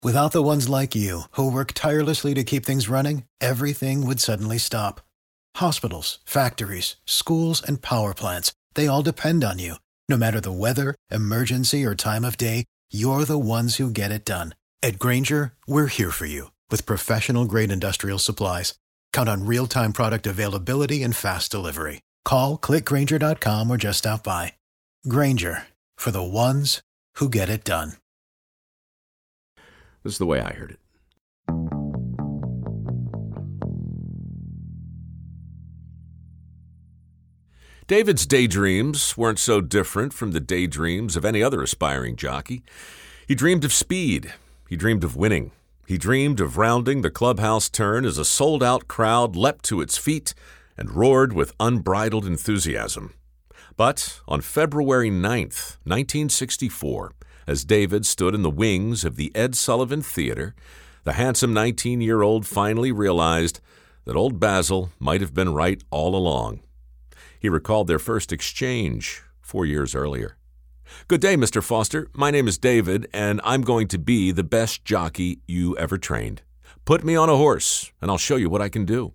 Without the ones like you, who work tirelessly to keep things running, everything would suddenly stop. Hospitals, factories, schools, and power plants, they all depend on you. No matter the weather, emergency, or time of day, you're the ones who get it done. At Grainger, we're here for you with professional-grade industrial supplies. Count on real-time product availability and fast delivery. Call, click Grainger.com, or just stop by. Grainger, for the ones who get it done. This is the way I heard it. David's daydreams weren't so different from the daydreams of any other aspiring jockey. He dreamed of speed. He dreamed of winning. He dreamed of rounding the clubhouse turn as a sold-out crowd leapt to its feet and roared with unbridled enthusiasm. But on February 9th, 1964, as David stood in the wings of the Ed Sullivan Theater, the handsome 19-year-old finally realized that old Basil might have been right all along. He recalled their first exchange 4 years earlier. "Good day, Mr. Foster. My name is David, and I'm going to be the best jockey you ever trained. Put me on a horse, and I'll show you what I can do."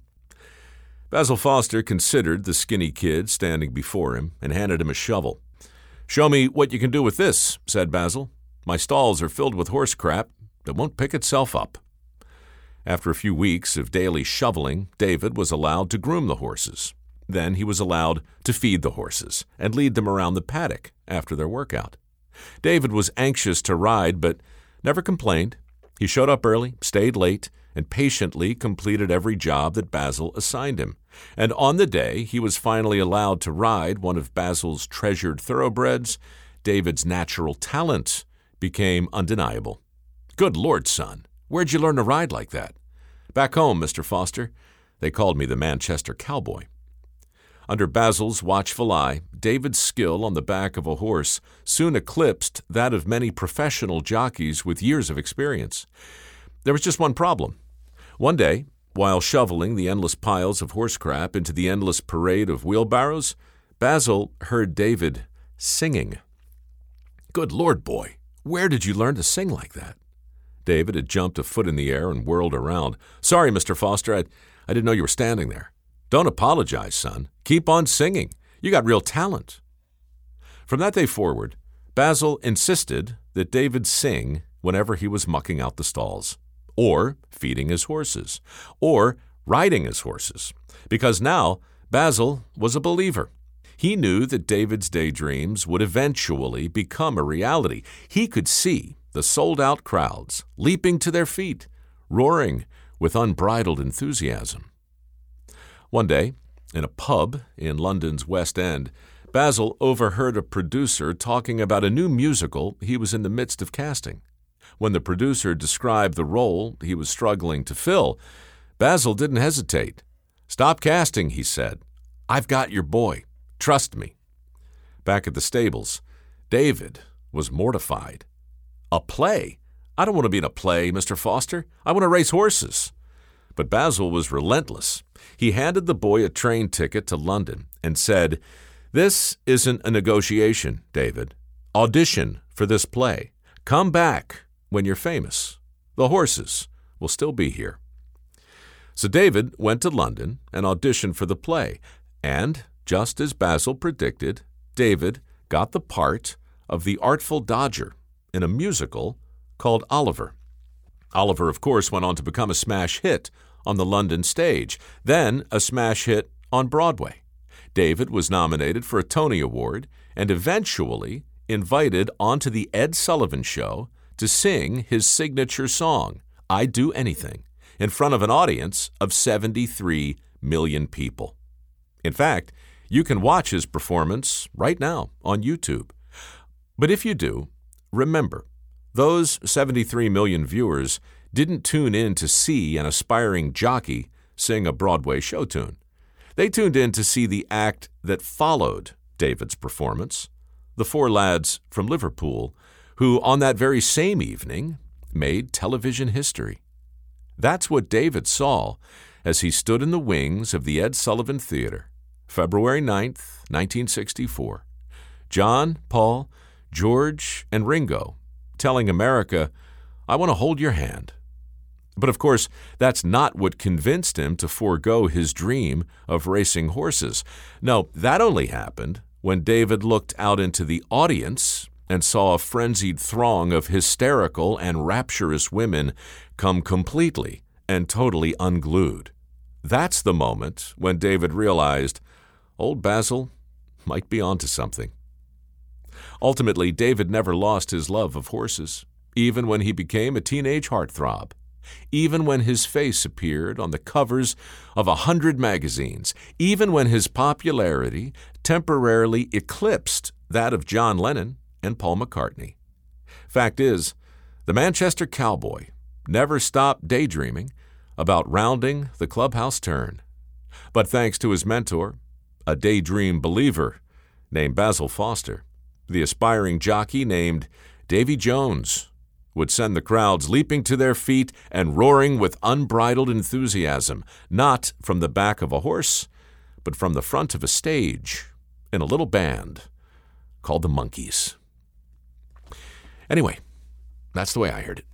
Basil Foster considered the skinny kid standing before him and handed him a shovel. "Show me what you can do with this," said Basil. "My stalls are filled with horse crap that won't pick itself up." After a few weeks of daily shoveling, David was allowed to groom the horses. Then he was allowed to feed the horses and lead them around the paddock after their workout. David was anxious to ride, but never complained. He showed up early, stayed late, and patiently completed every job that Basil assigned him. And on the day he was finally allowed to ride one of Basil's treasured thoroughbreds, David's natural talent became undeniable. "Good Lord, son, where'd you learn to ride like that?" "Back home, Mr. Foster. They called me the Manchester Cowboy." Under Basil's watchful eye, David's skill on the back of a horse soon eclipsed that of many professional jockeys with years of experience. There was just one problem. One day, while shoveling the endless piles of horse crap into the endless parade of wheelbarrows, Basil heard David singing. "Good Lord, boy, where did you learn to sing like that?" David had jumped a foot in the air and whirled around. "Sorry, Mr. Foster, I didn't know you were standing there." "Don't apologize, son. Keep on singing. You got real talent." From that day forward, Basil insisted that David sing whenever he was mucking out the stalls, or feeding his horses, or riding his horses, because now Basil was a believer. He knew that David's daydreams would eventually become a reality. He could see the sold-out crowds leaping to their feet, roaring with unbridled enthusiasm. One day, in a pub in London's West End, Basil overheard a producer talking about a new musical he was in the midst of casting. When the producer described the role he was struggling to fill, Basil didn't hesitate. "Stop casting," he said. "I've got your boy. Trust me." Back at the stables, David was mortified. "A play? I don't want to be in a play, Mr. Foster. I want to race horses." But Basil was relentless. He handed the boy a train ticket to London and said, "This isn't a negotiation, David. Audition for this play. Come back when you're famous. The horses will still be here." So David went to London and auditioned for the play. And, just as Basil predicted, David got the part of the Artful Dodger in a musical called Oliver. Oliver, of course, went on to become a smash hit on the London stage, then a smash hit on Broadway. David was nominated for a Tony Award and eventually invited onto the Ed Sullivan Show to sing his signature song, "I'd Do Anything," in front of an audience of 73 million people. In fact, you can watch his performance right now on YouTube. But if you do, remember, those 73 million viewers didn't tune in to see an aspiring jockey sing a Broadway show tune. They tuned in to see the act that followed David's performance, the four lads from Liverpool, who on that very same evening made television history. That's what David saw as he stood in the wings of the Ed Sullivan Theater, February 9th, 1964. John, Paul, George, and Ringo telling America, I want to hold your hand. But of course, that's not what convinced him to forego his dream of racing horses. No, that only happened when David looked out into the audience and saw a frenzied throng of hysterical and rapturous women come completely and totally unglued. That's the moment when David realized old Basil might be onto something. Ultimately, David never lost his love of horses, even when he became a teenage heartthrob. Even when his face appeared on the covers of 100 magazines, even when his popularity temporarily eclipsed that of John Lennon and Paul McCartney. Fact is, the Manchester cowboy never stopped daydreaming about rounding the clubhouse turn. But thanks to his mentor, a daydream believer named Basil Foster, the aspiring jockey named Davy Jones would send the crowds leaping to their feet and roaring with unbridled enthusiasm, not from the back of a horse, but from the front of a stage in a little band called the Monkees. Anyway, that's the way I heard it.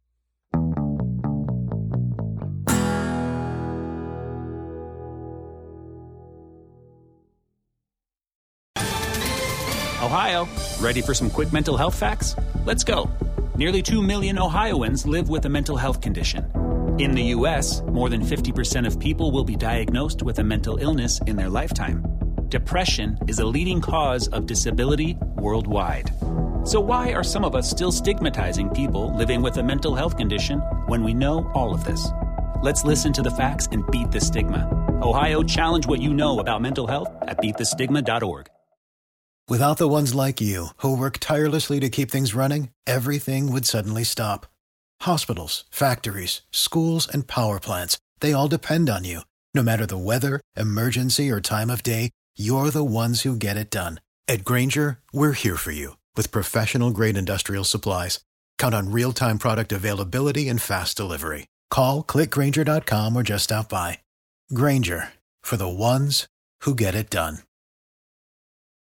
Ohio, ready for some quick mental health facts? Let's go. Nearly 2 million Ohioans live with a mental health condition. In the U.S., more than 50% of people will be diagnosed with a mental illness in their lifetime. Depression is a leading cause of disability worldwide. So why are some of us still stigmatizing people living with a mental health condition when we know all of this? Let's listen to the facts and beat the stigma. Ohio, challenge what you know about mental health at beatthestigma.org. Without the ones like you, who work tirelessly to keep things running, everything would suddenly stop. Hospitals, factories, schools, and power plants, they all depend on you. No matter the weather, emergency, or time of day, you're the ones who get it done. At Grainger, we're here for you with professional-grade industrial supplies. Count on real-time product availability and fast delivery. Call, click Grainger.com, or just stop by. Grainger, for the ones who get it done.